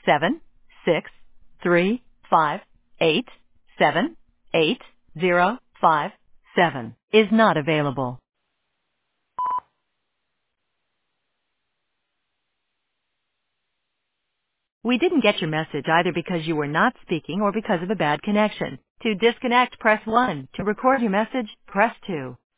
763587057 is not available. We didn't get your message either because you were not speaking or because of a bad connection. To disconnect, press 1. To record your message, press 2.